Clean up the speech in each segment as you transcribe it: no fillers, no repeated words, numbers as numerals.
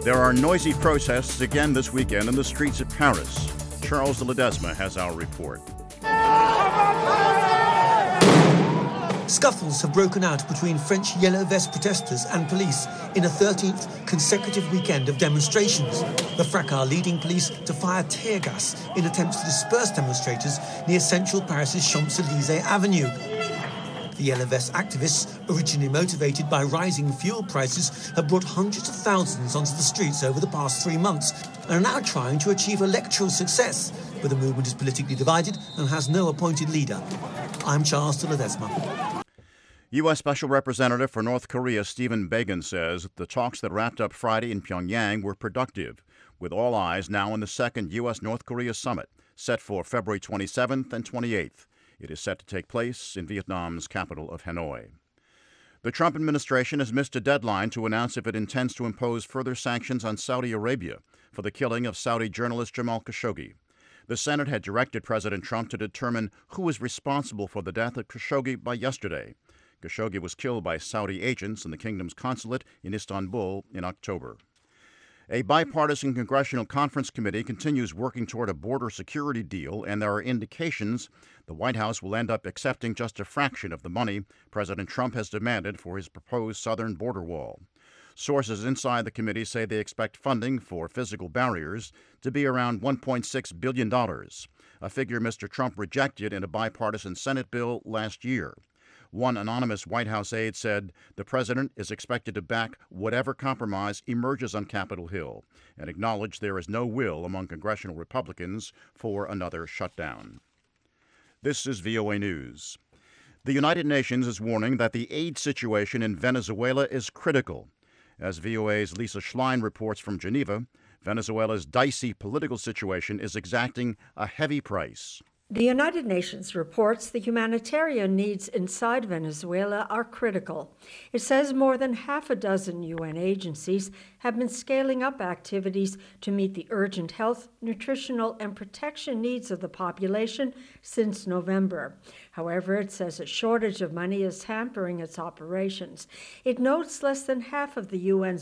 There are noisy protests again this weekend in the streets of Paris. Charles de Ledesma has our report. Scuffles have broken out between French yellow vest protesters and police in a 13th consecutive weekend of demonstrations. The fracas leading police to fire tear gas in attempts to disperse demonstrators near central Paris's Champs-Élysées Avenue. The yellow vest activists, originally motivated by rising fuel prices, have brought hundreds of thousands onto the streets over the past 3 months and are now trying to achieve electoral success. But the movement is politically divided and has no appointed leader. I'm Charles de Ledesma. U.S. Special Representative for North Korea Stephen Biegun says the talks that wrapped up Friday in Pyongyang were productive, with all eyes now on the second U.S.-North Korea summit, set for February 27th and 28th. It is set to take place in Vietnam's capital of Hanoi. The Trump administration has missed a deadline to announce if it intends to impose further sanctions on Saudi Arabia for the killing of Saudi journalist Jamal Khashoggi. The Senate had directed President Trump to determine who is responsible for the death of Khashoggi by yesterday. Khashoggi was killed by Saudi agents in the kingdom's consulate in Istanbul in October. A bipartisan congressional conference committee continues working toward a border security deal, and there are indications the White House will end up accepting just a fraction of the money President Trump has demanded for his proposed southern border wall. Sources inside the committee say they expect funding for physical barriers to be around $1.6 billion, a figure Mr. Trump rejected in a bipartisan Senate bill last year. One anonymous White House aide said the president is expected to back whatever compromise emerges on Capitol Hill and acknowledged there is no will among congressional Republicans for another shutdown. This is VOA News. The United Nations is warning that the aid situation in Venezuela is critical. As VOA's Lisa Schlein reports from Geneva, Venezuela's dicey political situation is exacting a heavy price. The United Nations reports the humanitarian needs inside Venezuela are critical. It says more than half a dozen UN agencies have been scaling up activities to meet the urgent health, nutritional, and protection needs of the population since November. However, it says a shortage of money is hampering its operations. It notes less than half of the UN's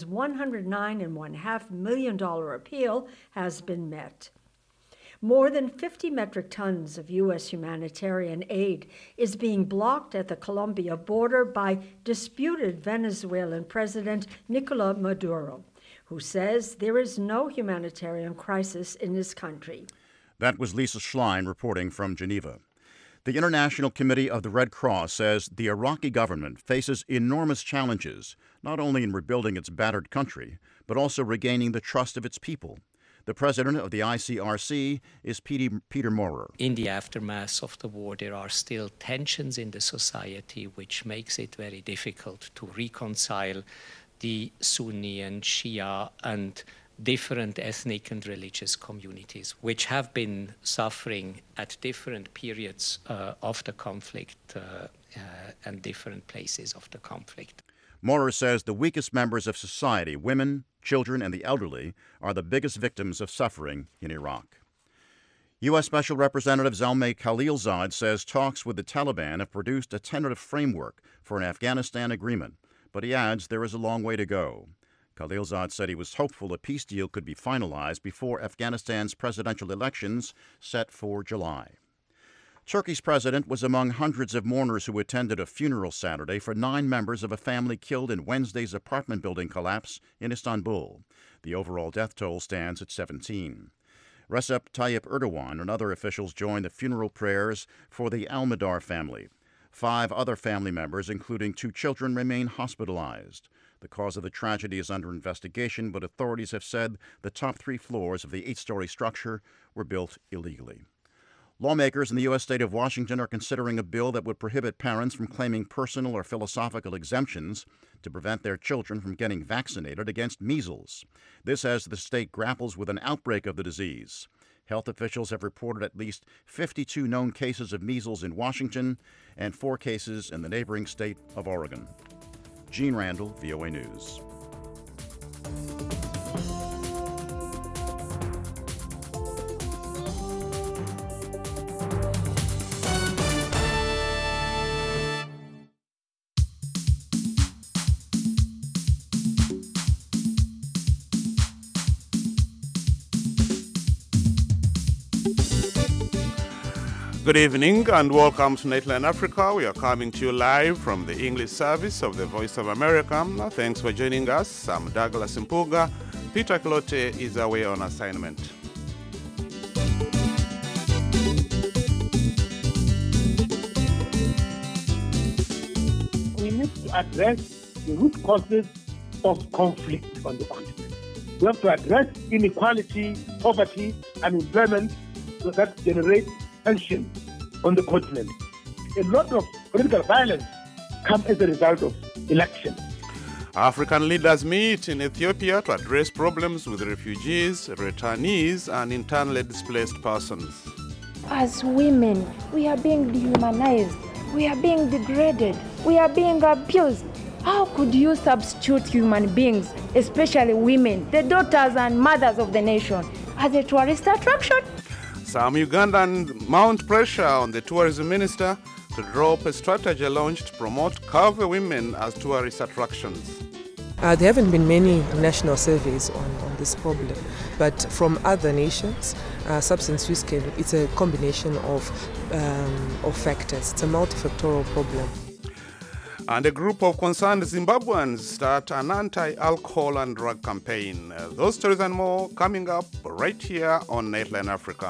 $109.5 million appeal has been met. More than 50 metric tons of U.S. humanitarian aid is being blocked at the Colombia border by disputed Venezuelan President Nicolás Maduro, who says there is no humanitarian crisis in his country. That was Lisa Schlein reporting from Geneva. The International Committee of the Red Cross says the Iraqi government faces enormous challenges, not only in rebuilding its battered country, but also regaining the trust of its people. The president of the ICRC is Peter Maurer. In the aftermath of the war, there are still tensions in the society, which makes it very difficult to reconcile the Sunni and Shia and different ethnic and religious communities, which have been suffering at different periods of the conflict and different places of the conflict. Maurer says the weakest members of society, women, children, and the elderly, are the biggest victims of suffering in Iraq. U.S. Special Representative Zalmay Khalilzad says talks with the Taliban have produced a tentative framework for an Afghanistan agreement, but he adds there is a long way to go. Khalilzad said he was hopeful a peace deal could be finalized before Afghanistan's presidential elections set for July. Turkey's president was among hundreds of mourners who attended a funeral Saturday for 9 members of a family killed in Wednesday's apartment building collapse in Istanbul. The overall death toll stands at 17. Recep Tayyip Erdogan and other officials joined the funeral prayers for the Almadar family. 5 other family members, including 2 children, remain hospitalized. The cause of the tragedy is under investigation, but authorities have said the top 3 floors of the 8-story structure were built illegally. Lawmakers in the U.S. state of Washington are considering a bill that would prohibit parents from claiming personal or philosophical exemptions to prevent their children from getting vaccinated against measles. This as the state grapples with an outbreak of the disease. Health officials have reported at least 52 known cases of measles in Washington and 4 cases in the neighboring state of Oregon. Gene Randall, VOA News. Good evening and welcome to Nightline Africa. We are coming to you live from the English service of the Voice of America. Thanks for joining us. I'm Douglas Mpuga. Peter Kilote is away on assignment. We need to address the root causes of conflict on the continent. We have to address inequality, poverty, unemployment that generate tension on the continent. A lot of political violence comes as a result of elections. African leaders meet in Ethiopia to address problems with refugees, returnees, and internally displaced persons. As women, we are being dehumanized, we are being degraded, we are being abused. How could you substitute human beings, especially women, the daughters and mothers of the nation, as a tourist attraction? Some Ugandans mount pressure on the tourism minister to drop a strategy launched to promote Kava women as tourist attractions. There haven't been many national surveys on this problem, but from other nations, substance use it's a combination of factors. It's a multifactorial problem. And a group of concerned Zimbabweans start an anti-alcohol and drug campaign. Those stories and more coming up right here on Nightline Africa.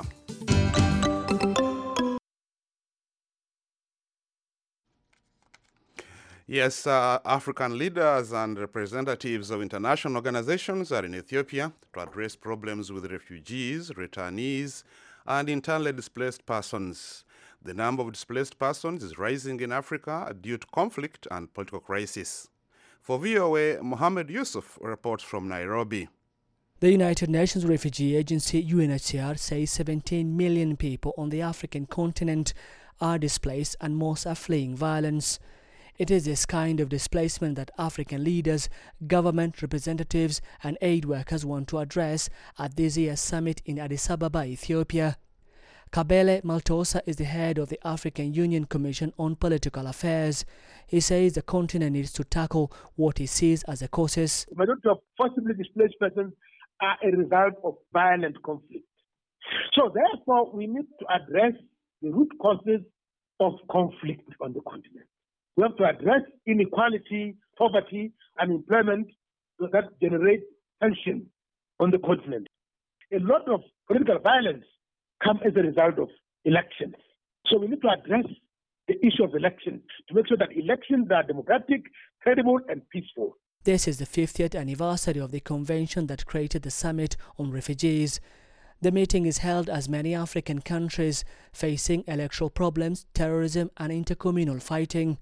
Yes, African leaders and representatives of international organizations are in Ethiopia to address problems with refugees, returnees, and internally displaced persons. The number of displaced persons is rising in Africa due to conflict and political crisis. For VOA, Mohammed Yusuf reports from Nairobi. The United Nations Refugee Agency, UNHCR, says 17 million people on the African continent are displaced and most are fleeing violence. It is this kind of displacement that African leaders, government representatives and aid workers want to address at this year's summit in Addis Ababa, Ethiopia. Kabele Maltosa is the head of the African Union Commission on Political Affairs. He says the continent needs to tackle what he sees as the causes. The majority of forcibly displaced persons are a result of violent conflict. So therefore, we need to address the root causes of conflict on the continent. We have to address inequality, poverty, unemployment that generate tension on the continent. A lot of political violence comes as a result of elections. So we need to address the issue of elections to make sure that elections are democratic, credible, and peaceful. This is the 50th anniversary of the convention that created the Summit on Refugees. The meeting is held as many African countries facing electoral problems, terrorism, and intercommunal fighting.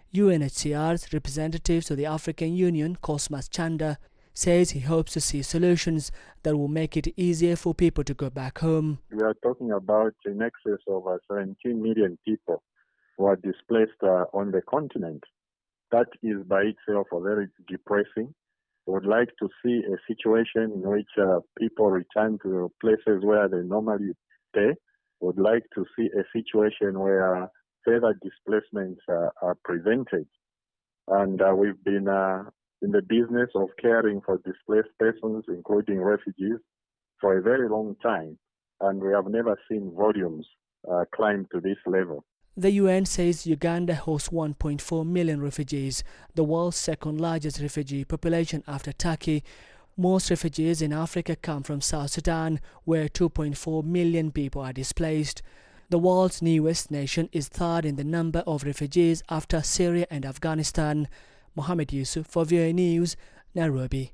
UNHCR's representative to the African Union, Cosmas Chanda, says he hopes to see solutions that will make it easier for people to go back home. We are talking about in excess of 17 million people who are displaced on the continent. That is by itself very depressing. We would like to see a situation in which people return to places where they normally stay. We would like to see a situation where further displacements are prevented. And we've been in the business of caring for displaced persons, including refugees, for a very long time. And we have never seen volumes climb to this level. The UN says Uganda hosts 1.4 million refugees, the world's second largest refugee population after Turkey. Most refugees in Africa come from South Sudan, where 2.4 million people are displaced. The world's newest nation is third in the number of refugees after Syria and Afghanistan. Mohammed Yusuf for VOA News, Nairobi.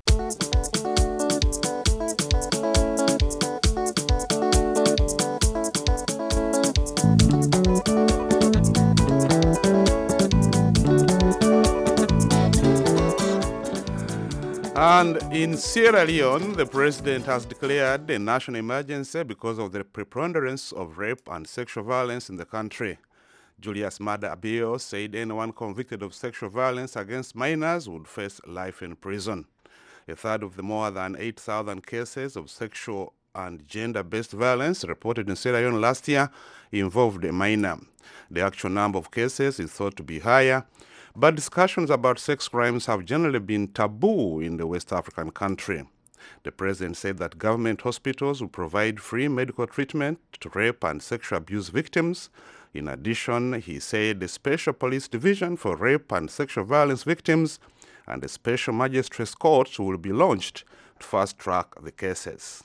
And in Sierra Leone, the president has declared a national emergency because of the preponderance of rape and sexual violence in the country. Julius Maada Bio said anyone convicted of sexual violence against minors would face life in prison. A third of the more than 8,000 cases of sexual and gender-based violence reported in Sierra Leone last year involved a minor. The actual number of cases is thought to be higher, but discussions about sex crimes have generally been taboo in the West African country. The president said that government hospitals will provide free medical treatment to rape and sexual abuse victims. In addition, he said the Special Police Division for Rape and Sexual Violence Victims and the Special Magistrates Court will be launched to fast-track the cases.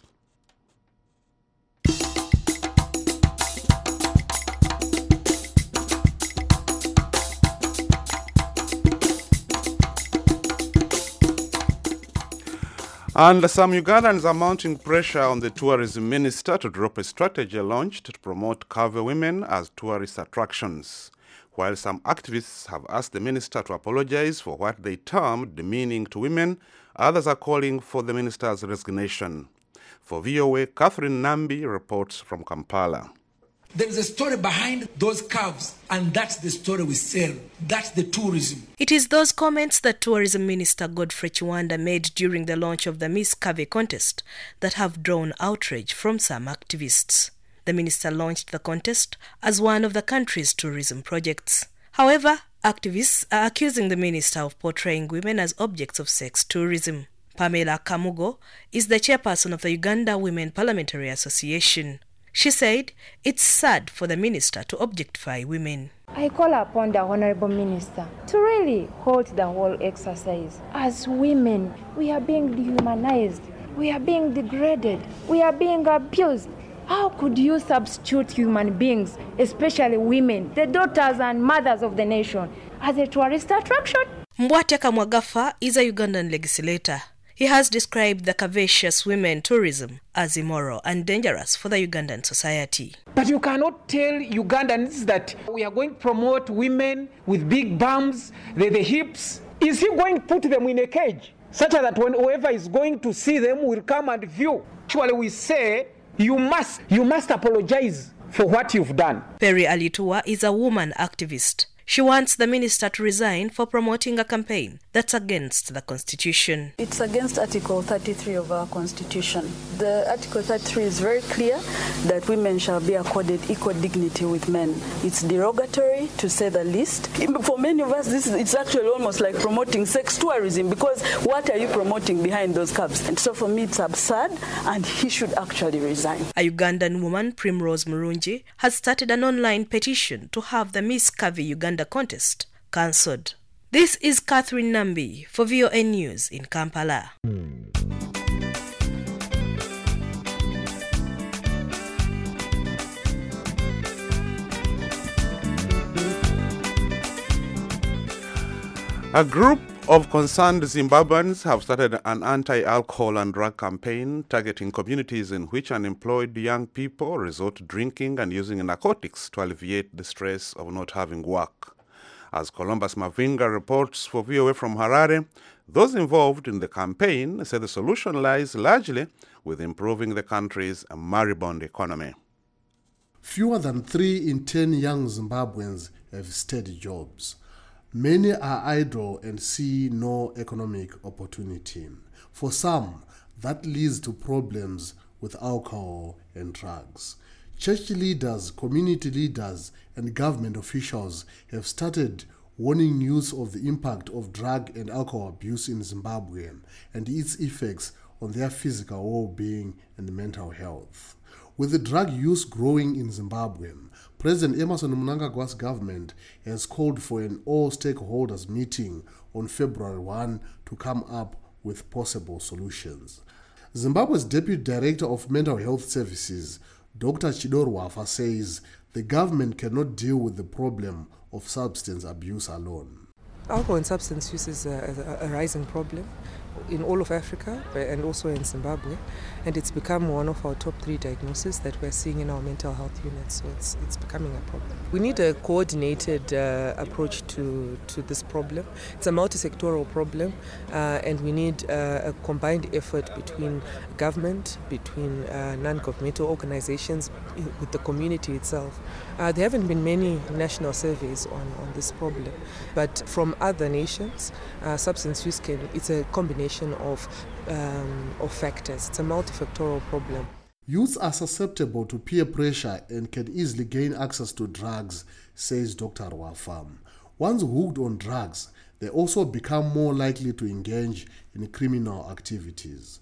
And some Ugandans are mounting pressure on the tourism minister to drop a strategy launched to promote Kave women as tourist attractions. While some activists have asked the minister to apologize for what they termed demeaning to women, others are calling for the minister's resignation. For VOA, Catherine Nambi reports from Kampala. There is a story behind those curves, and that's the story we sell. That's the tourism. It is those comments that Tourism Minister Godfrey Chiwanda made during the launch of the Miss Kave contest that have drawn outrage from some activists. The minister launched the contest as one of the country's tourism projects. However, activists are accusing the minister of portraying women as objects of sex tourism. Pamela Kamugo is the chairperson of the Uganda Women Parliamentary Association. She said it's sad for the minister to objectify women. I call upon the Honorable Minister to really hold the whole exercise. As women, we are being dehumanized, we are being degraded, we are being abused. How could you substitute human beings, especially women, the daughters and mothers of the nation, as a tourist attraction? Mbwate Kamwagafa is a Ugandan legislator. He has described the curvaceous women tourism as immoral and dangerous for the Ugandan society. But you cannot tell Ugandans that we are going to promote women with big bums, the hips. Is he going to put them in a cage such that when whoever is going to see them will come and view? Actually, we say you must apologize for what you've done. Perry Alitua is a woman activist. She wants the minister to resign for promoting a campaign that's against the Constitution. It's against Article 33 of our Constitution. The Article 33 is very clear that women shall be accorded equal dignity with men. It's derogatory, to say the least. For many of us, it's actually almost like promoting sex tourism, because what are you promoting behind those curves? And so for me, it's absurd, and he should actually resign. A Ugandan woman, Primrose Murungi, has started an online petition to have the Miss Kave Uganda contest cancelled. This is Catherine Nambi for VOA News in Kampala. A group of concerned Zimbabweans have started an anti-alcohol and drug campaign targeting communities in which unemployed young people resort to drinking and using narcotics to alleviate the stress of not having work. As Columbus Mavinga reports for VOA from Harare, those involved in the campaign say the solution lies largely with improving the country's moribund economy. Fewer than 3 in 10 young Zimbabweans have steady jobs. Many are idle and see no economic opportunity. For some, that leads to problems with alcohol and drugs. Church leaders, community leaders, and government officials have started warning youth of the impact of drug and alcohol abuse in Zimbabwe and its effects on their physical well-being and mental health. With the drug use growing in Zimbabwe, President Emmerson Mnangagwa's government has called for an all-stakeholders meeting on February 1 to come up with possible solutions. Zimbabwe's Deputy Director of Mental Health Services, Dr. Chidoro Wafa, says the government cannot deal with the problem of substance abuse alone. Alcohol and substance use is a rising problem in all of Africa and also in Zimbabwe, and it's become one of our top 3 diagnoses that we're seeing in our mental health units, so it's becoming a problem. We need a coordinated approach to this problem. It's a multi-sectoral problem, and we need a combined effort between government, between non-governmental organizations, with the community itself. There haven't been many national surveys on this problem, but from other nations, substance use it's a combination of factors. It's a multifactorial problem. Youths are susceptible to peer pressure and can easily gain access to drugs, says Dr. Wafam. Once hooked on drugs, they also become more likely to engage in criminal activities.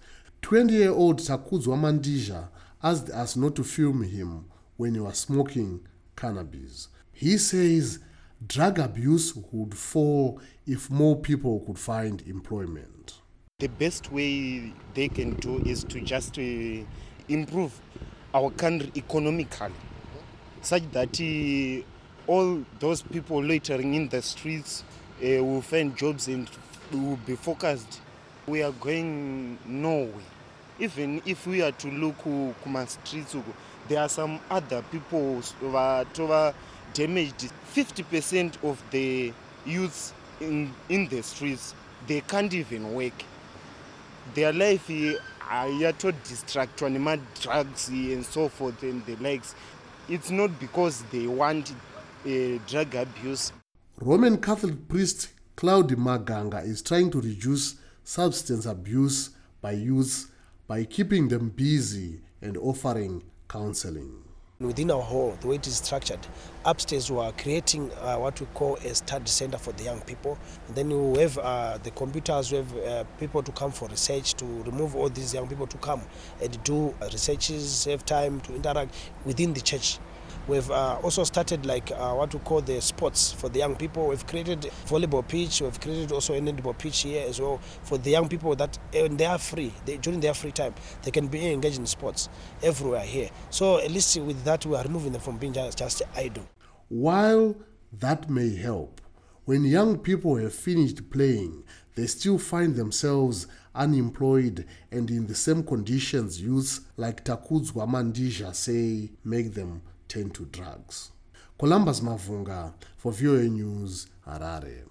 20-year-old Takudzwa Mandija asked us not to film him when he was smoking cannabis. He says drug abuse would fall if more people could find employment. The best way they can do is to just improve our country economically, such that all those people loitering in the streets will find jobs and will be focused. We are going nowhere. Even if we are to look at streets, there are some other people who are damaged. 50% of the youths in the streets, they can't even work. Their life are to distract on drugs and so forth and the likes. It's not because they want drug abuse. Roman Catholic priest Claude Maganga is trying to reduce substance abuse by youths by keeping them busy and offering counseling. Within our hall, the way it is structured, upstairs we are creating what we call a study center for the young people. And then we have the computers, we have people to come for research, to remove all these young people to come and do researches, have time to interact within the church. We've also started what we call the sports for the young people. We've created volleyball pitch. We've created also an handball pitch here as well for the young people that when they are free, during their free time, they can be engaged in sports everywhere here. So at least with that, we are removing them from being just idle. While that may help, when young people have finished playing, they still find themselves unemployed and in the same conditions youths like Takudzwa Mandija say make them turn to drugs. Columbus Mavunga for VOA News, Harare.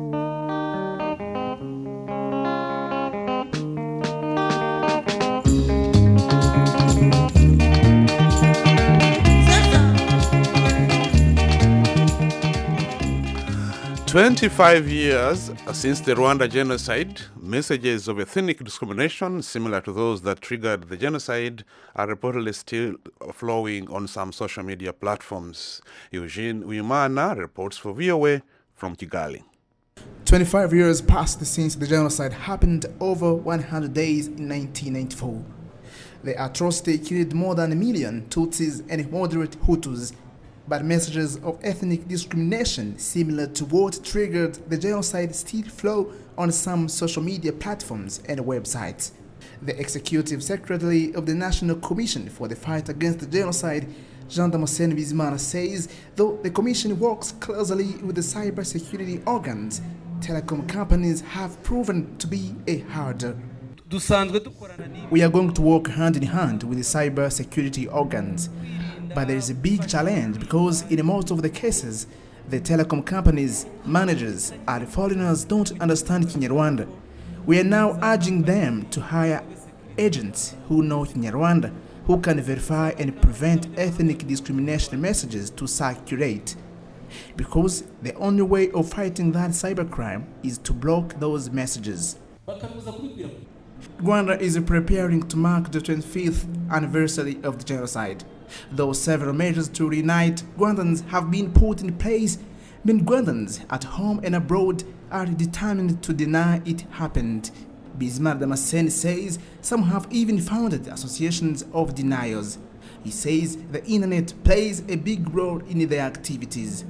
"25 years since the Rwanda genocide, messages of ethnic discrimination similar to those that triggered the genocide are reportedly still flowing on some social media platforms." Eugene Uyumana reports for VOA from Kigali. 25 years passed since the genocide happened over 100 days in 1994. The atrocity killed more than 1 million Tutsis and moderate Hutus. But messages of ethnic discrimination similar to what triggered the genocide still flow on some social media platforms and websites. The Executive Secretary of the National Commission for the Fight Against the Genocide, Jean Damascene Bizimana, says though the Commission works closely with the cybersecurity organs, telecom companies have proven to be a hurdle. We are going to work hand in hand with the cybersecurity organs. But there is a big challenge because in most of the cases, the telecom companies, managers, and foreigners don't understand Kinyarwanda. We are now urging them to hire agents who know Kinyarwanda, who can verify and prevent ethnic discrimination messages to circulate. Because the only way of fighting that cybercrime is to block those messages. Rwanda is preparing to mark the 25th anniversary of the genocide. Though several measures to reunite Rwandans have been put in place, many Rwandans at home and abroad are determined to deny it happened. Bizimana Damascene says some have even founded associations of deniers. He says the internet plays a big role in their activities.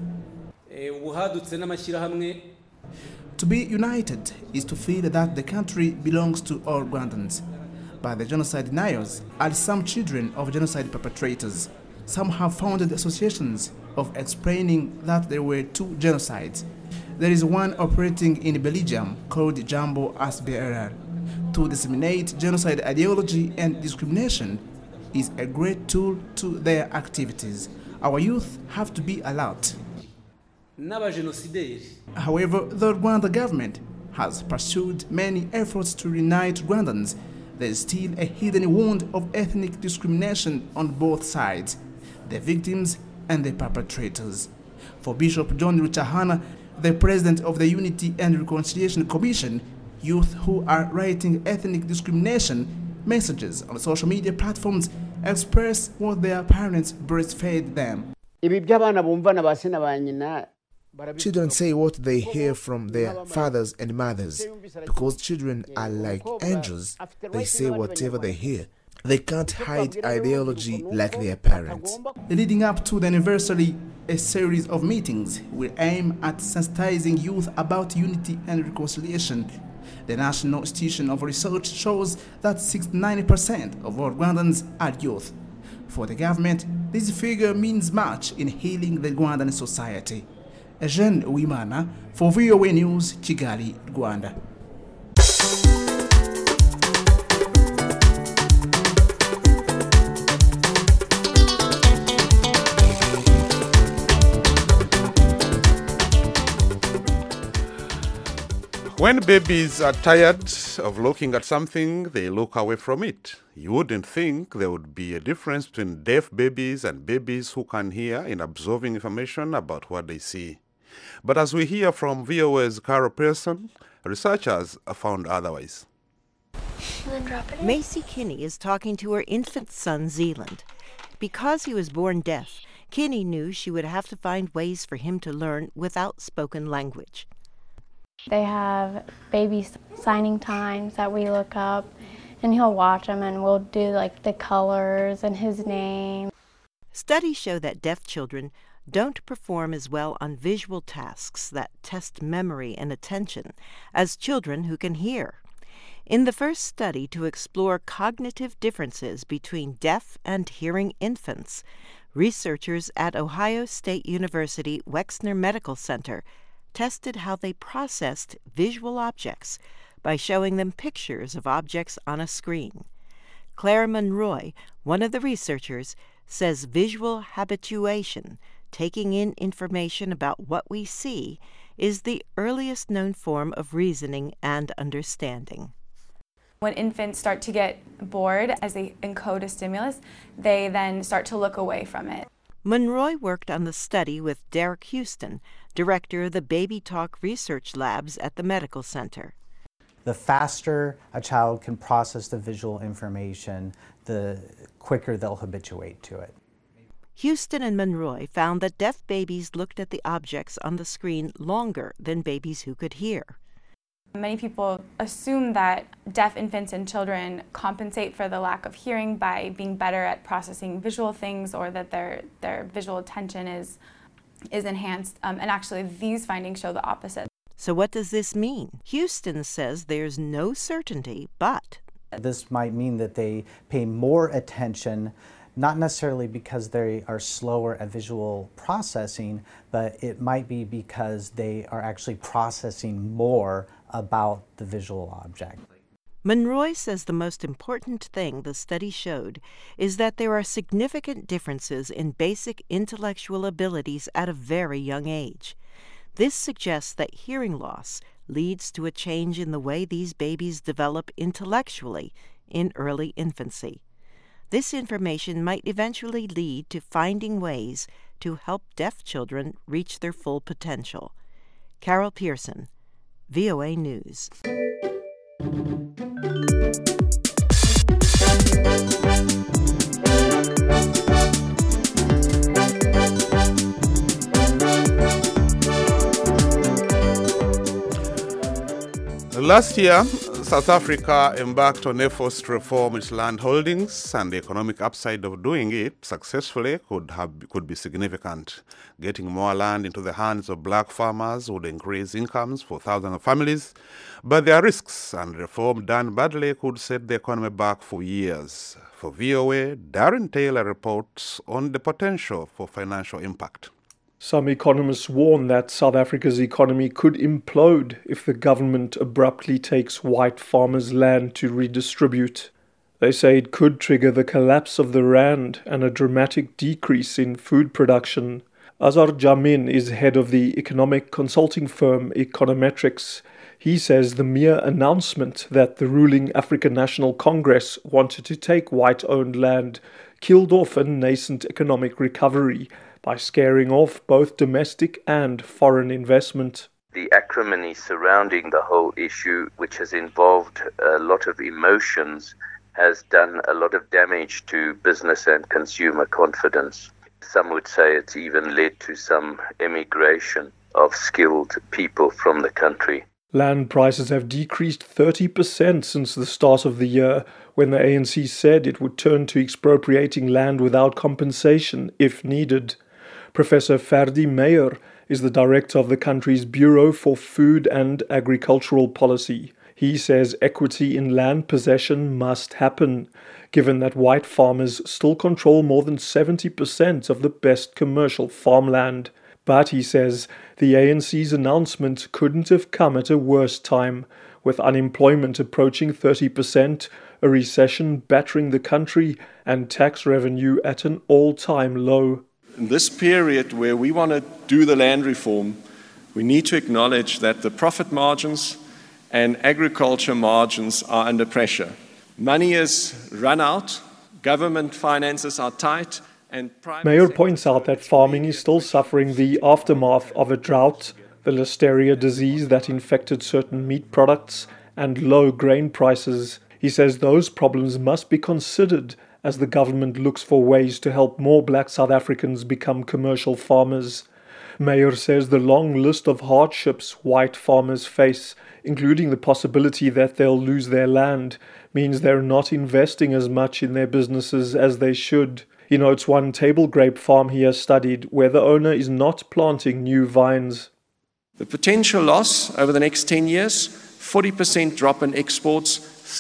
To be united is to feel that the country belongs to all Rwandans. But the genocide deniers are some children of genocide perpetrators. Some have founded associations of explaining that there were 2 genocides. There is one operating in Belgium called Jambo SBRR. To disseminate genocide ideology and discrimination is a great tool to their activities. Our youth have to be alert. However, the Rwanda government has pursued many efforts to reunite Rwandans. There is still a hidden wound of ethnic discrimination on both sides, the victims and the perpetrators. For Bishop John Ruchahana, the president of the Unity and Reconciliation Commission, youth who are writing ethnic discrimination messages on social media platforms express what their parents breastfed them. Ibi by'abana bumva na basena ba nyina Children say what they hear from their fathers and mothers. Because children are like angels, they say whatever they hear. They can't hide ideology like their parents. Leading up to the anniversary, a series of meetings will aim at sensitizing youth about unity and reconciliation. The National Institution of Research shows that 69% of all Rwandans are youth. For the government, this figure means much in healing the Rwandan society. Eugene Uwimana for VOA News, Kigali, Rwanda. When babies are tired of looking at something, they look away from it. You wouldn't think there would be a difference between deaf babies and babies who can hear in absorbing information about what they see. But as we hear from VOA's Carol Pearson, researchers have found otherwise. Macy Kinney is talking to her infant son, Zealand. Because he was born deaf, Kinney knew she would have to find ways for him to learn without spoken language. They have baby signing times that we look up, and he'll watch them, and we'll do like the colors and his name. Studies show that deaf children don't perform as well on visual tasks that test memory and attention as children who can hear. In the first study to explore cognitive differences between deaf and hearing infants, researchers at Ohio State University Wexner Medical Center tested how they processed visual objects by showing them pictures of objects on a screen. Claire Monroy, one of the researchers, says visual habituation, taking in information about what we see, is the earliest known form of reasoning and understanding. When infants start to get bored as they encode a stimulus, they then start to look away from it. Monroy worked on the study with Derek Houston, director of the Baby Talk Research Labs at the medical center. The faster a child can process the visual information, the quicker they'll habituate to it. Houston and Monroy found that deaf babies looked at the objects on the screen longer than babies who could hear. Many people assume that deaf infants and children compensate for the lack of hearing by being better at processing visual things, or that their visual attention is enhanced. And actually, these findings show the opposite. So what does this mean? Houston says there's no certainty, but this might mean that they pay more attention, not necessarily because they are slower at visual processing, but it might be because they are actually processing more about the visual object. Monroy says the most important thing the study showed is that there are significant differences in basic intellectual abilities at a very young age. This suggests that hearing loss leads to a change in the way these babies develop intellectually in early infancy. This information might eventually lead to finding ways to help deaf children reach their full potential. Carol Pearson, VOA News. Last year, South Africa embarked on efforts to reform its land holdings, and the economic upside of doing it successfully could be significant. Getting more land into the hands of black farmers would increase incomes for thousands of families, but there are risks, and reform done badly could set the economy back for years. For VOA, Darren Taylor reports on the potential for financial impact. Some economists warn that South Africa's economy could implode if the government abruptly takes white farmers' land to redistribute. They say it could trigger the collapse of the rand and a dramatic decrease in food production. Azar Jamin is head of the economic consulting firm Econometrics. He says the mere announcement that the ruling African National Congress wanted to take white-owned land killed off a nascent economic recovery by scaring off both domestic and foreign investment. The acrimony surrounding the whole issue, which has involved a lot of emotions, has done a lot of damage to business and consumer confidence. Some would say it's even led to some emigration. of skilled people from the country. Land prices have decreased 30% since the start of the year, when the ANC said it would turn to expropriating land without compensation if needed. Professor Ferdi Meyer is the director of the country's Bureau for Food and Agricultural Policy. He says equity in land possession must happen, given that white farmers still control more than 70% of the best commercial farmland. But, he says, the ANC's announcement couldn't have come at a worse time, with unemployment approaching 30%, a recession battering the country, and tax revenue at an all-time low. In this period where we want to do the land reform, we need to acknowledge that the profit margins and agriculture margins are under pressure. Money is run out, government finances are tight, Mayor points out that farming is still suffering the aftermath of a drought, the Listeria disease that infected certain meat products, and low grain prices. He says those problems must be considered as the government looks for ways to help more black South Africans become commercial farmers. Mayor says the long list of hardships white farmers face, including the possibility that they'll lose their land, means they're not investing as much in their businesses as they should. He notes one table grape farm he has studied where the owner is not planting new vines. The potential loss over the next 10 years, 40% drop in exports,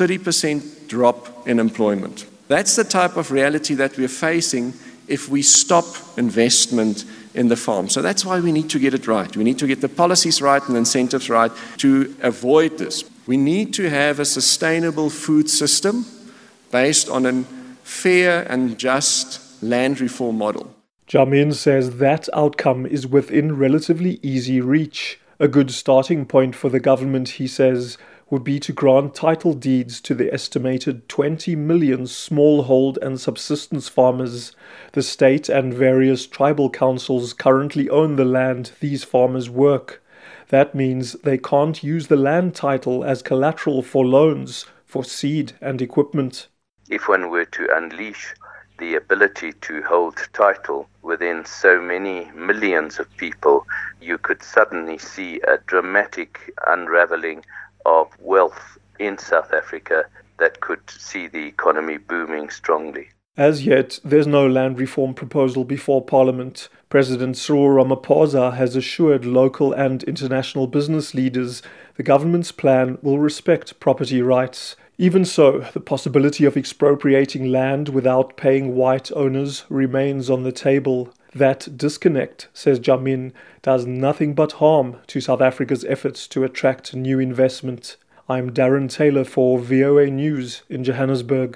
30% drop in employment. That's the type of reality that we're facing if we stop investment in the farm. So that's why we need to get it right. We need to get the policies right and incentives right to avoid this. We need to have a sustainable food system based on a fair and just land reform model. Jamin says that outcome is within relatively easy reach. A good starting point for the government, he says, would be to grant title deeds to the estimated 20 million smallhold and subsistence farmers. The state and various tribal councils currently own the land these farmers work. That means they can't use the land title as collateral for loans, for seed and equipment. If one were to unleash the ability to hold title within so many millions of people, you could suddenly see a dramatic unraveling of wealth in South Africa that could see the economy booming strongly. As yet, there's no land reform proposal before Parliament. President Cyril Ramaphosa has assured local and international business leaders the government's plan will respect property rights. Even so, the possibility of expropriating land without paying white owners remains on the table. That disconnect, says Jamin, does nothing but harm to South Africa's efforts to attract new investment. I'm Darren Taylor for VOA News in Johannesburg.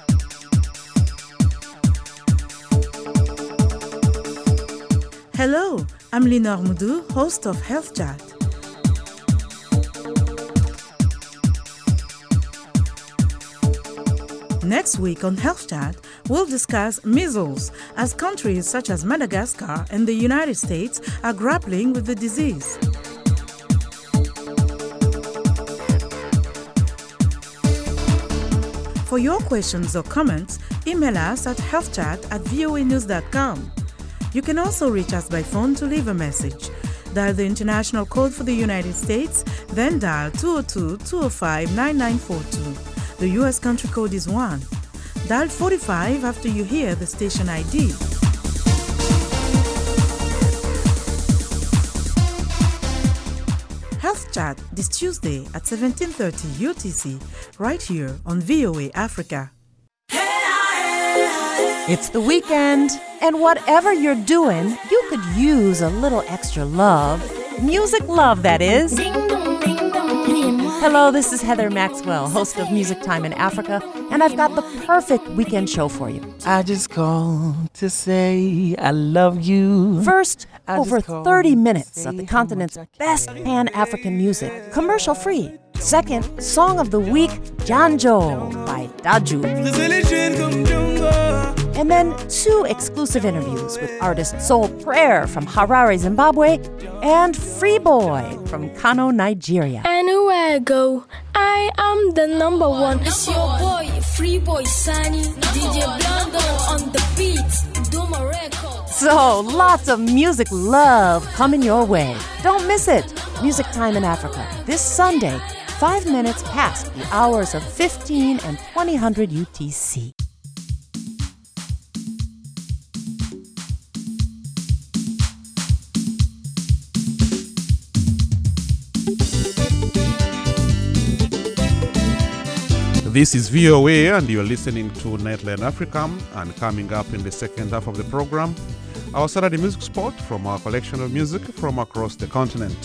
Hello, I'm Linor Mudu, host of Health Chat. Next week on Health Chat, we'll discuss measles as countries such as Madagascar and the United States are grappling with the disease. For your questions or comments, email us at healthchat@voanews.com. You can also reach us by phone to leave a message. Dial the international code for the United States, then dial 202-205-9942. The U.S. country code is 1. Dial 45 after you hear the station ID. Health Chat this Tuesday at 17:30 UTC, right here on VOA Africa. It's the weekend, and whatever you're doing, you could use a little extra love. Music love, that is. Hello, this is Heather Maxwell, host of Music Time in Africa, and I've got the perfect weekend show for you. I just called to say I love you. First, over 30 minutes of the continent's best Pan-African music, commercial-free. Second, Song of the Week, Janjo by Daju. And then 2 exclusive interviews with artist Soul Prayer from Harare, Zimbabwe, and Free Boy from Kano, Nigeria. Anywhere I go, I am the number one. It's your boy, Free Boy Sani, DJ Blando on the beat, Doma Records. So, lots of music love coming your way. Don't miss it. Music Time in Africa, this Sunday, 5 minutes past the hours of 15 and 2000 UTC. This is VOA and you're listening to Nightline Africa, and coming up in the second half of the program, our Saturday music spot from our collection of music from across the continent.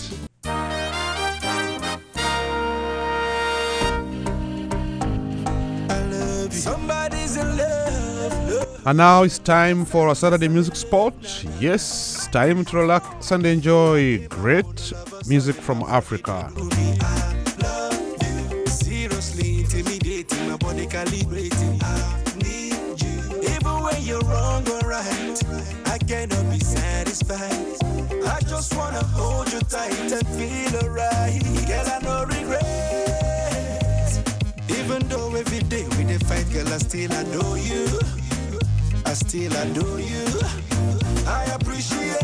Somebody's in love. And now it's time for our Saturday music spot. Yes, time to relax and enjoy great music from Africa. Intimidating, my body calibrating. I need you. Even when you're wrong or right, I cannot be satisfied. I just wanna hold you tight and feel alright. Girl, I no regret. Even though every day we dey fight, girl, I still adore you. I still adore you. I appreciate.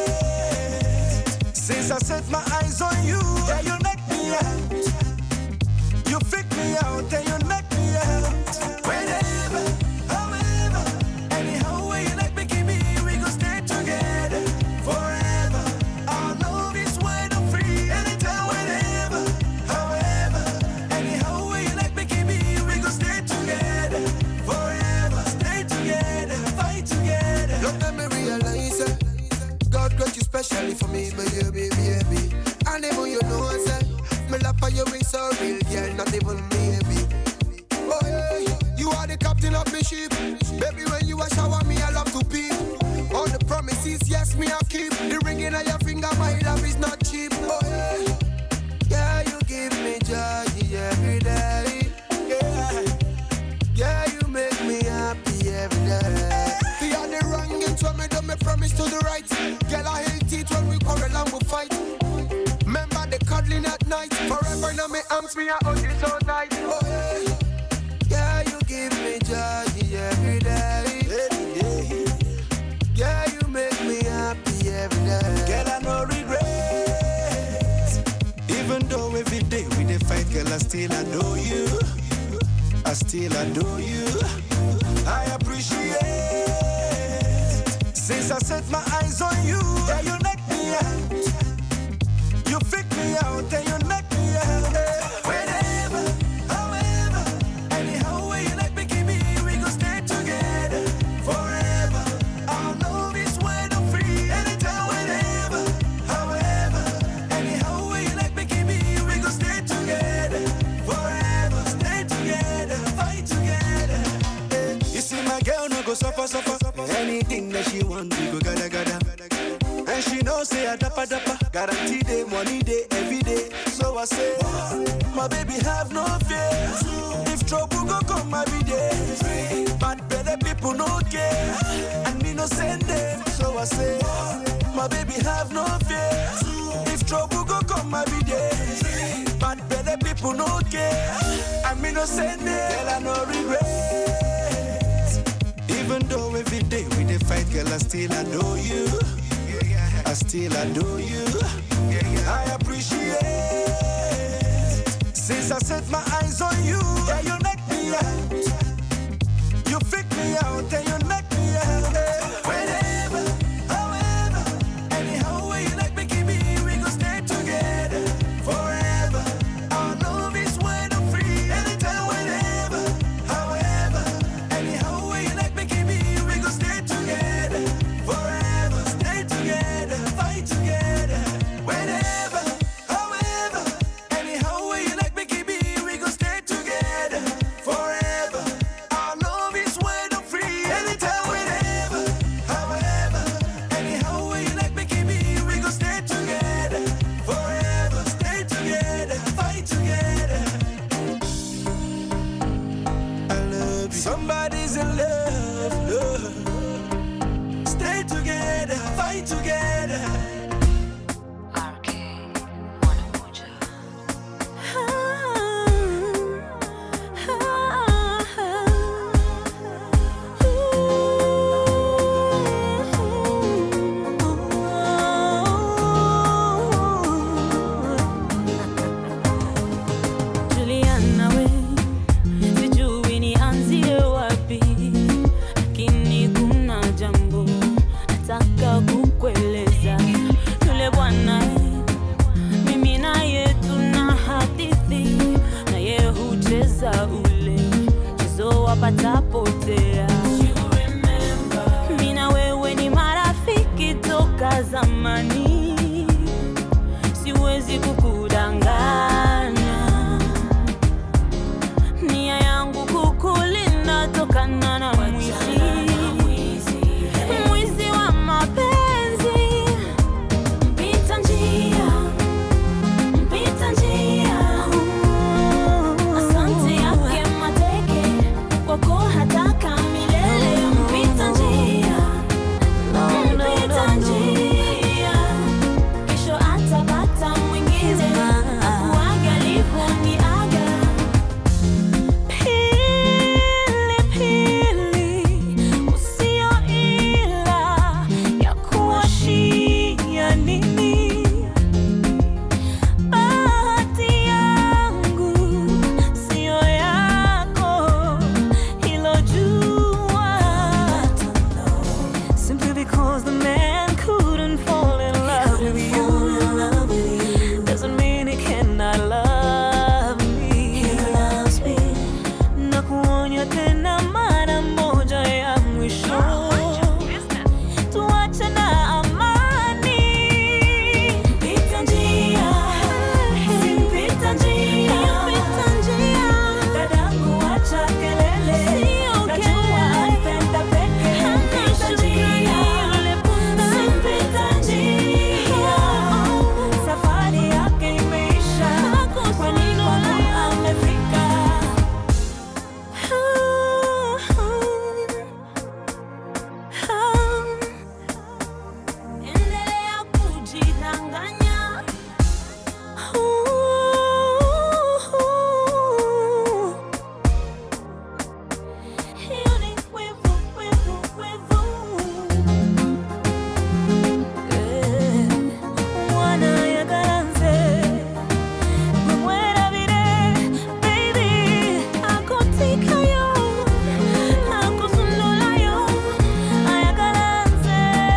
Since I set my eyes on you, yeah, you knock me out. You freak me out and you knock me out. Whenever, however, anyhow way you like me, give me, we gon' stay together forever. Our love is wide and free, anytime, whenever, however, anyhow way you like me, give me, we gon' stay together forever. Stay together, fight together. Don't let me realize it. God got you specially for me, baby. And even you know I said, me love for you is so real, girl, not even maybe. Oh yeah, you are the captain of my ship. Baby, when you a shower me, I love to peep. All the promises, yes, me I keep. The ring on your finger, my love is not cheap. Oh yeah, yeah, you give me joy every day. Yeah, you make me happy every day. The other wrong into me, don't me promise to the right. Girl, I hate it when we quarrel and we fight. Remember the cuddling at night. Forever in my arms, me I hold you so tight. Oh yeah, yeah, you give me joy every day. Every day. Yeah, you make me happy every day. Girl, I no regret. Even though every day we dey fight, girl, I still adore you. I still adore you. I appreciate. Since I set my eyes on you, yeah, you knock me out. You freak me out and you knock me out. Whenever, however, anyhow way you like me, give me, we gon' stay together forever. Our love is wide and free, anytime, whenever, however, anyhow way you like me, give me, we gon' stay together forever. Stay together, fight together. You see my girl no go suffer. Anything that she want, we go gada. And she knows say I dappa. Guarantee day, money day, every day. So I say, my baby have no fear. If trouble go come, I be there. But better people no care, and me no send them. So I say, my baby have no fear. If trouble go come, I be there. But better people no care, and me no send them. Girl, I no regret. Even though every day we dey fight, girl, I still adore you. I still adore you. I appreciate. Since I set my eyes on you, yeah, you knock me out. You freak me out and you knock me out. Whenever, however, anyhow way you like me, give me, we gon' stay together forever. Our love is wide and free, anytime, whenever, however, anyhow way you like me, give me, we gon' stay together forever. Stay together, fight together. Whenever, however, anyhow way you like me, give me, we gon' stay together forever. Our love is wide and free, anytime, whenever, however, anyhow way you like me, give me, we gon' stay together forever. Stay together, fight together. I love you. Somebody's in love. Stay together, fight together. utapotea. Mimi na wewe ni marafiki toka zamani, siwezi kukudanganya. Nia yangu kukulinda tokana na mwizi wa mapenzi. Mpita njia, asante yake mateke, kwako hataka milele. Mpita njia, kesho atapata mwingine, akuaga alivyoniaga. Pili, usioila ya kuwashia nini? Bahati yangu sio yako, hilo jua. Simply because the man couldn't fall in love with you doesn't mean he cannot love me. He loves me. Na kuonya tena mara moja ya mwisho, tuache na amani. Pita njia, simpita njia, dadangu acha kelele, najua anipenda peke. Pita njia, simpita njia, safari yake imeisha, kwa nini amefika? Endelea kujidanganya. Hiyo ni wivu. Mwana yagaranze kumwera bire, baby akotikayo akusundulayo ayagaranze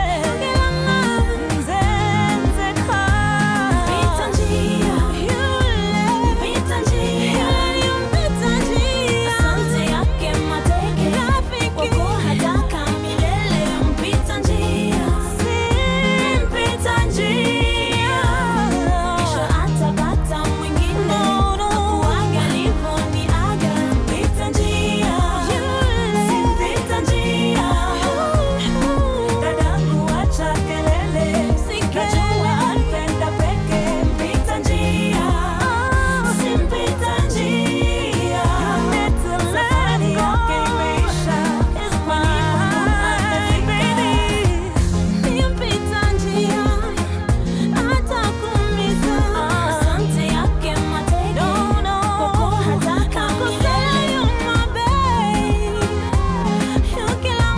nzenzeka. Pita njia, pita njia, asante yake mateke, kwako hataka milele. Mpita njia, simpita njia, kesho atapata mwingine, akuaga alivyoniaga. Mpita njia, simpita njia, dadangu acha kelele, najua anipenda peke. Mpita njia, simpita njia, safari yake imeisha, kwa nini amefika? Mpita njia, atakuumiza. Asante yake mateke, kwako hataka milele. My babe, you kila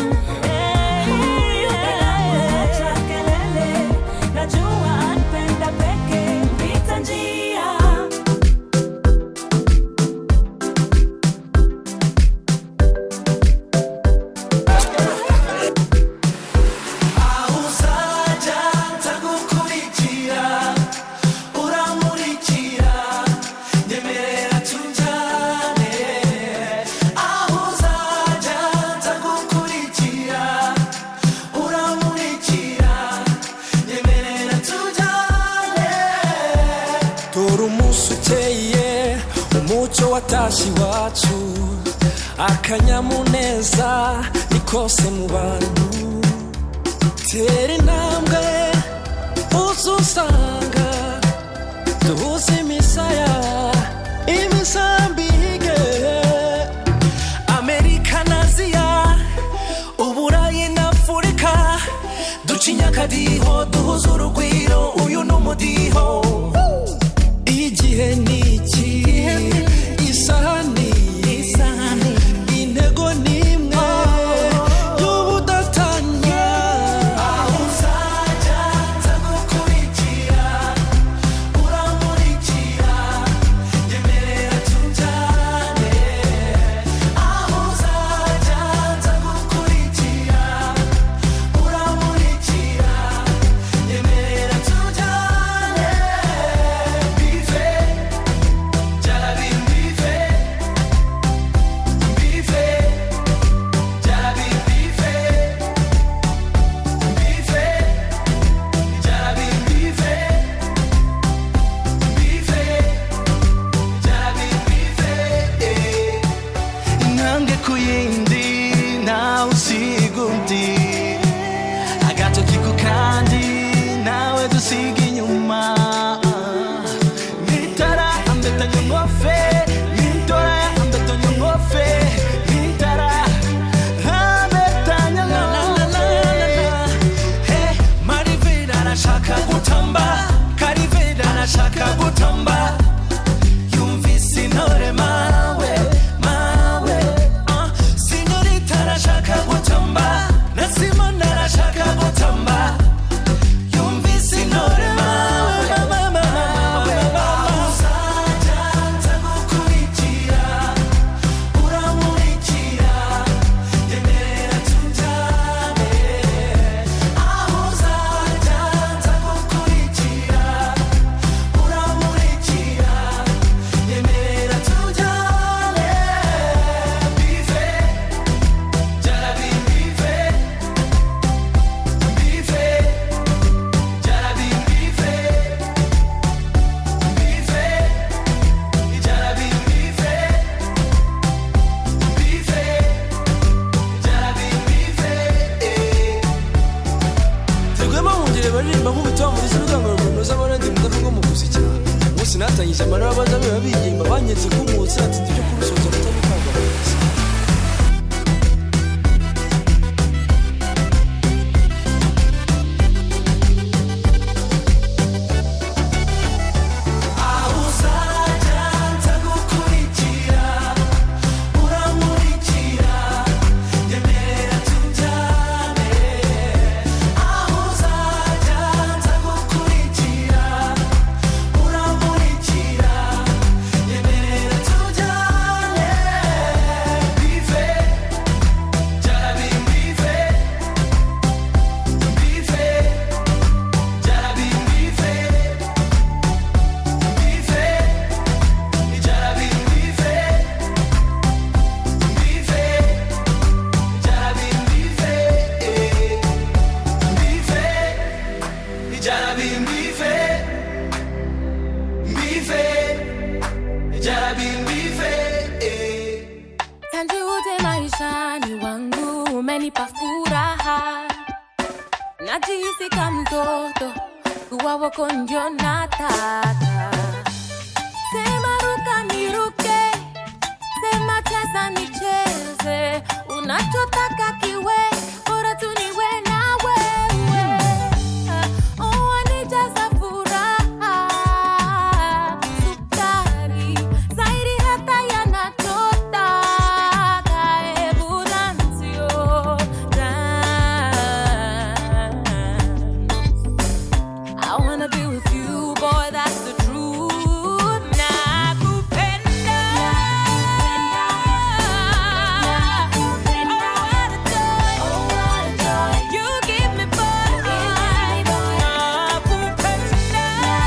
acha kelele, najua anipenda peke. Mpita njia. Ahuzaja ntagukurikira, uramurikira, nyemerera tujyane. Ahuzaja ntagukurikira, uramurikira, nyemerera tujyane. Dore umunsi uteye, umucyo watashye iwacu, akanyamuneza ni kose mu bantu. Tera intambwe uzusanga, duhuze imisaya, imisambi hige. Amerika na Aziya, Uburayi na Afurika, duca inyakadiho duhuze urugwiro, uyu ni umudiho. Igihe ni iki, isaha ni intego ni imwe y'ubudatanya. Ahuzaja ntagukurikira, uramurikira, nyemerera tujyane. Ahuzaja ntagukurikira, uramurikira, nyemerera tujyane. netse kumutse ati ndivyo kurusoza kutamukanga neza. Tanjute maishani wangu umenipa furaha, najihisi kama mtoto kuwa wako ndio nataka. Sema ruka niruke, sema cheza nicheze, unachotaka kiwe, bora tu niwe na wewe. Oh, wanijaza furaha, sukari, zaidi hata yanachotaka. Hebu dansio, I wanna be with you, boy, that's the truth. Nakupenda. Oh, what a joy. You give me boy. Nakupenda.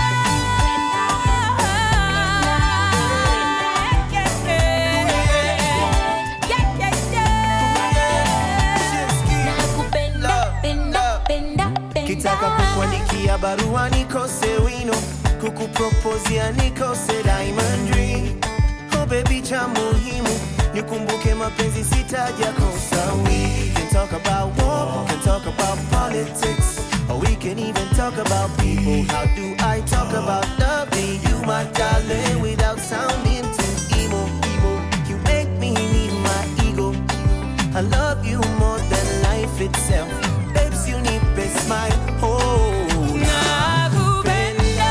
Kitaka kukuandikia barua nikose wino, kukupropozia nikose diamond ring. Oh baby, cha muhimu nikumbuke mapenzi sitaja kosa. We can talk about war, can talk about politics, or we can even talk about people. How do I talk about loving you, my darling, without sounding too emo? You make me need my ego. I love you more than life itself. Babes, you need a smile. Oh, nakupenda.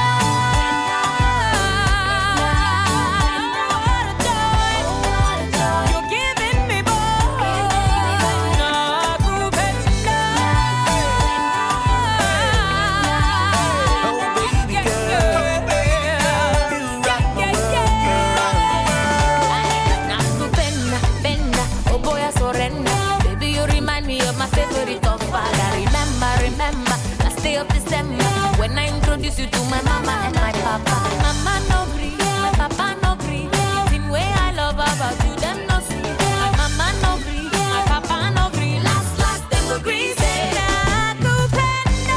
You're giving me boy. Nakupenda. Oh baby girl, you rock my world. Nakupenda, penda, oh boy, I surrender. Baby, you remind me of my favorite godfather. Remember, last day of December, when I introduced you to my mama and my papa. Mama no gree, my papa no gree. Same way I love about you, them no see. My mama no gree, my papa no gree. Last, them agree. Say nakupenda.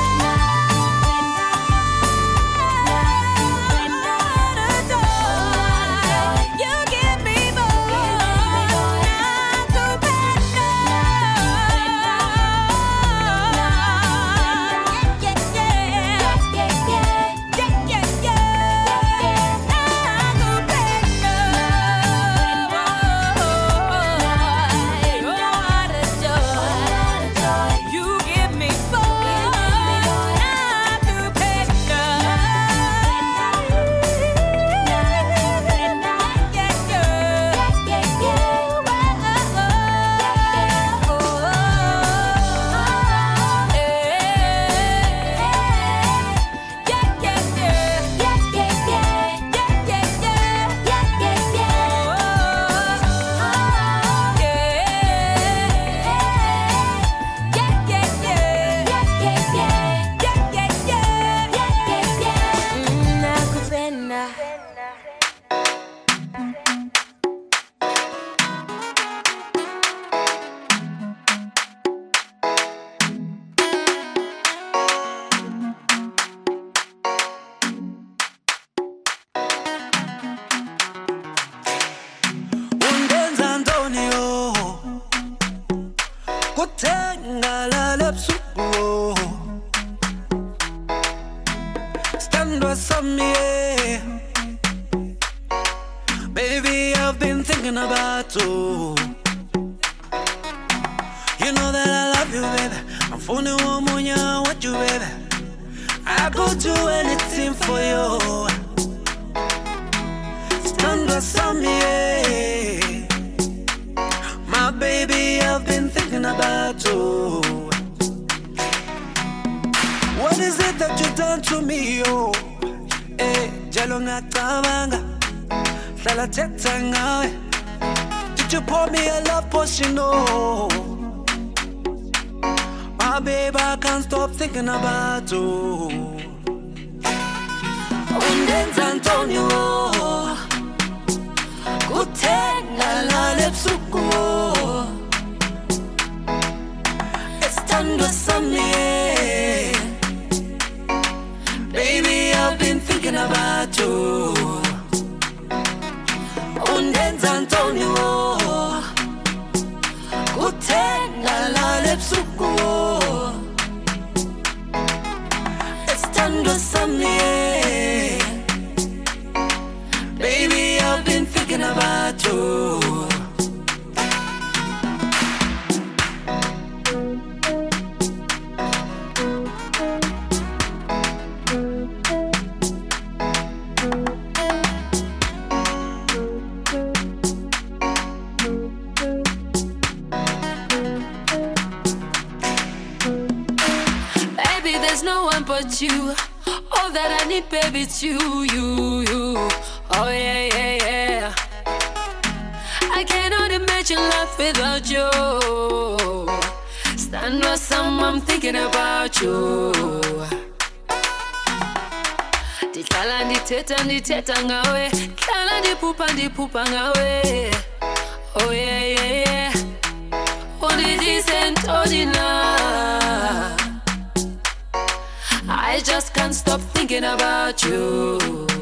You give me more. Nakupenda. thinking about you. You know that I love you, baby. I'm phoning one more, I want you, baby. I go do anything for you. Stand beside me, my baby. I've been thinking about you. What is it that you done to me, oh? Jalo ngacabanga, hlala thetha ngawe. Did you pour me a love potion, oh? My baby, I can't stop thinking about you. Undenza Antonio, kuthenga lale busuku. Esithando sami, baby, I've been thinking about you. Undenza Antonio, kuthenga lale busuku. Esithando sami, baby, I've been thinking about you. Baby, there's no one but you. All that I need, baby, it's you. Oh yeah, yeah, yeah. I cannot imagine life without you. Stand with someone, I'm thinking about you. Dihlala ndithetha ngawe, hlala ndiphupha ngawe. Oh yeah, yeah, yeah. I just can't stop thinking about you.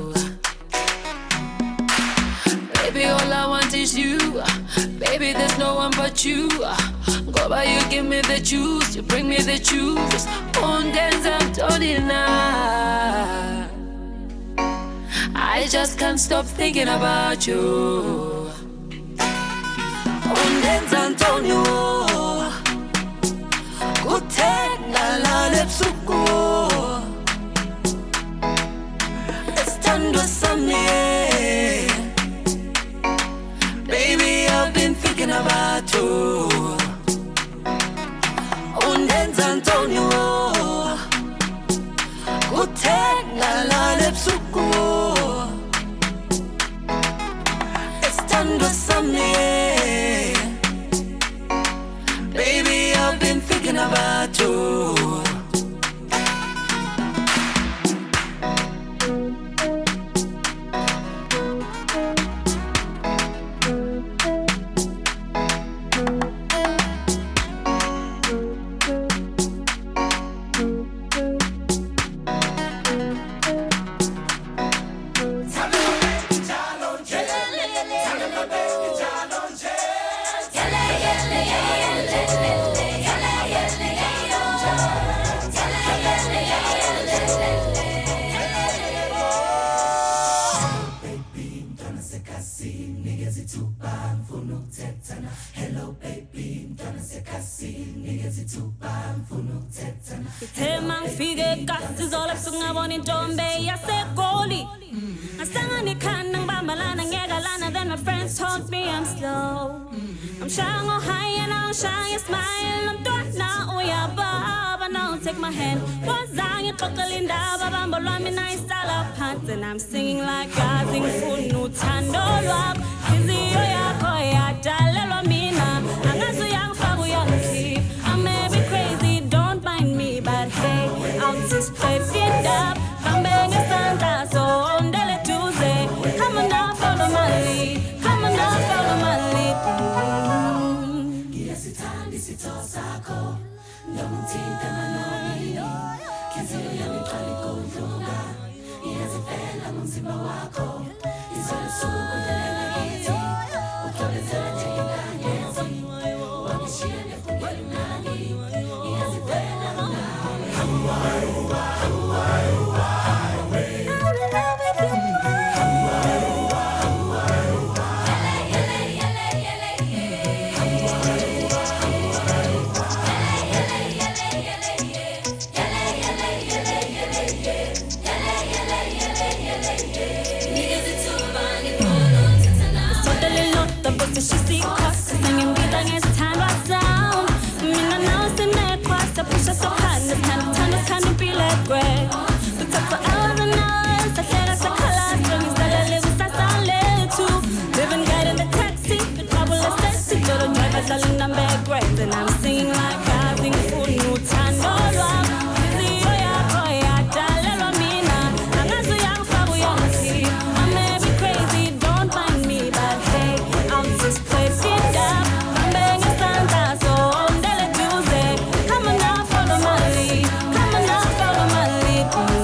Baby, all I want is you. Baby, there's no one but you. Go by, you give me the juice, you bring me the juice. Undenza Antonina, I just can't stop thinking about you. Undenza Antonio, kuthenga lale busuku. Esithando sami, baby, I've been thinking about you. Undenza Antonio, kuthenga lale busuku. Esithando sami, baby, I've been thinking about you. Hello baby, mntwana sekasini ngeke ngifuna ukuthethana. Ithe mangifike eKapa sizola busuku ngabona intombi yaseGoli. Ngasangana ikhanda ngibambalana ngekalana, then my friends told me I'm slow. I'm shy on high and I'm shy smile. I'm mntwana uyababa, now take my hand. Wazange xoxela indaba bamba lwami nayisala phansi, and I'm singing like gazi ngifuna uthando lwakho. Inhliziyo yakho yadalelwa mina, angazi uyangifaka uyangikhipha. I may be crazy, don't mind me, but hey, I'll just straight it up. Bambe ngesandla sondele duze. Come on now, follow my lead. Come on now, follow my lead. Ngiyasithanda isitho sakho, ngiyamthinta manoni. Inhliziyo yami iqala ikudluka, iyazivela ngomzimba wakho. Izolo suku ndelela kithi, uxolezela njengenganyezi. Wangishiya nefungela umnandi, iyazivela ngomnandi. regrets, and I'm singing like having full new time. No love, busy, oh yeah, Jalelo Mina. I'm not so young, Fabu Yonsi. I may be crazy, don't mind me, but hey, I'm just playing up. I'm being a Santa, so I'm Dele Tuesday. Come on now, follow my lead. Come on now, follow my lead.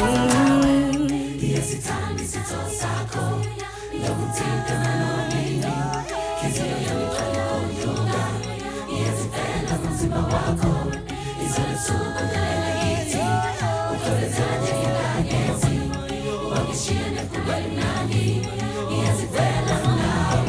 Yes, it's time, it's all sako. Love will take the man on me. Kiss me, you try to hold yoga. Yes, it's fair, love will see my wako. It's all so good, I like it. Ukore zaje, you like it. Wakishia, kubali nani. Yes, it's fair, love will now.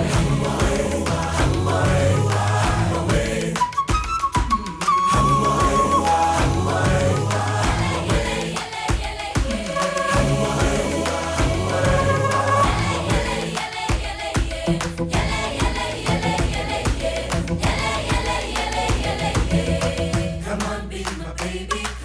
Come on, be my baby.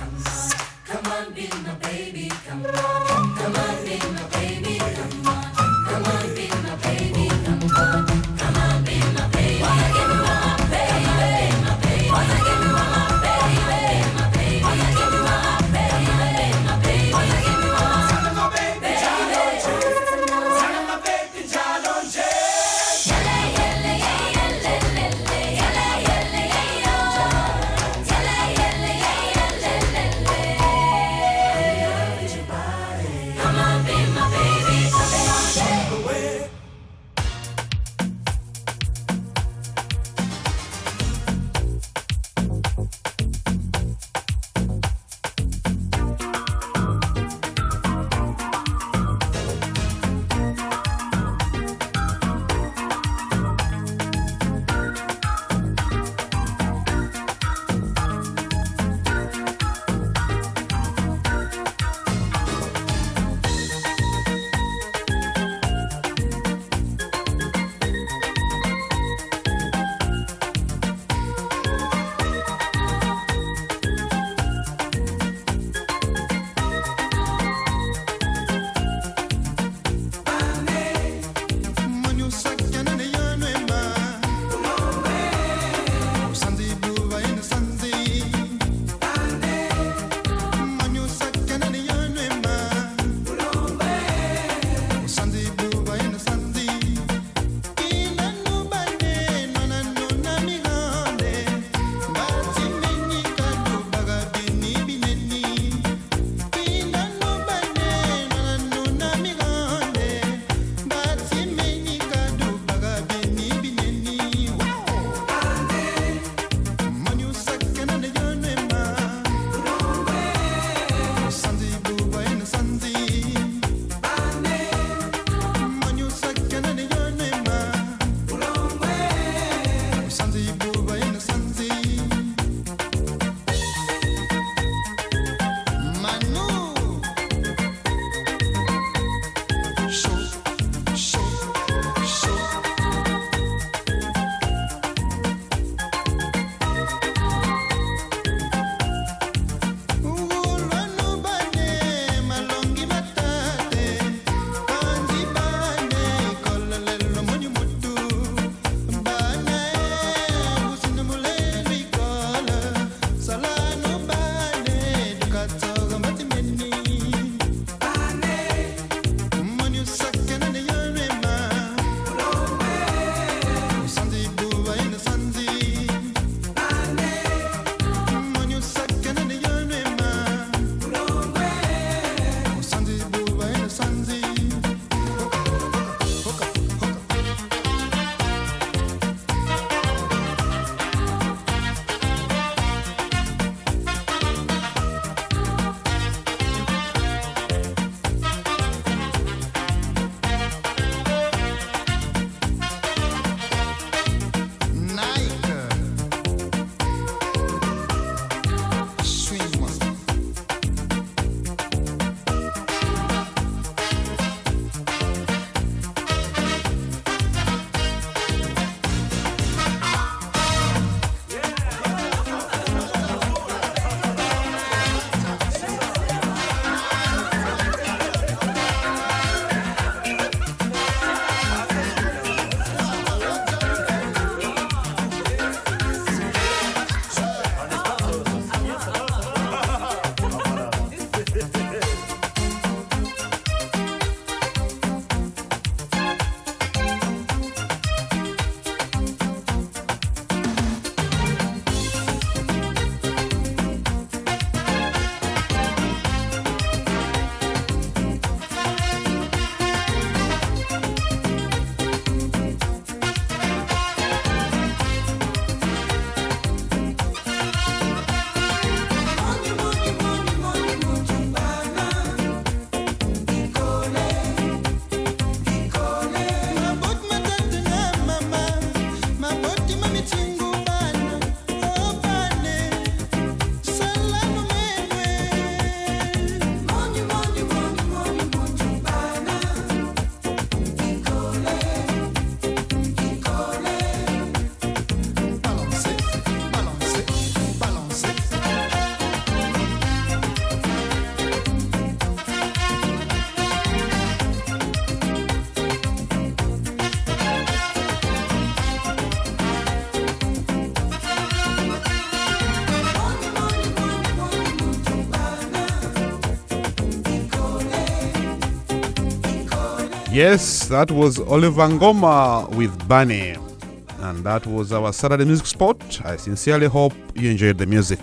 Yes, that was Oliver Ngoma with Bunny. And that was our Saturday Music Spot. I sincerely hope you enjoyed the music.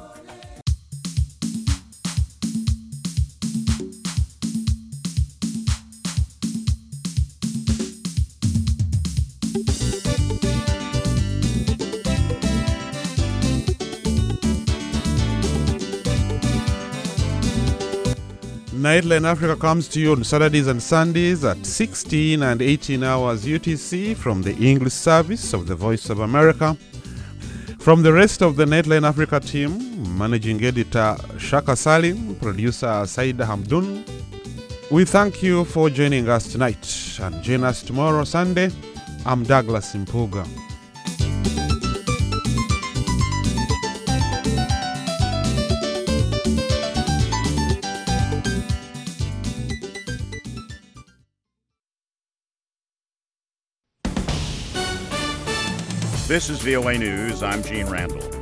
Nightline Africa comes to you on Saturdays and Sundays at 16 and 18 hours UTC from the English service of the Voice of America. From the rest of the Nightline Africa team, managing editor Shaka Salim, producer Saida Hamdun, we thank you for joining us tonight, and join us tomorrow Sunday. I'm Douglas Impuga. This is VOA News. I'm Gene Randall.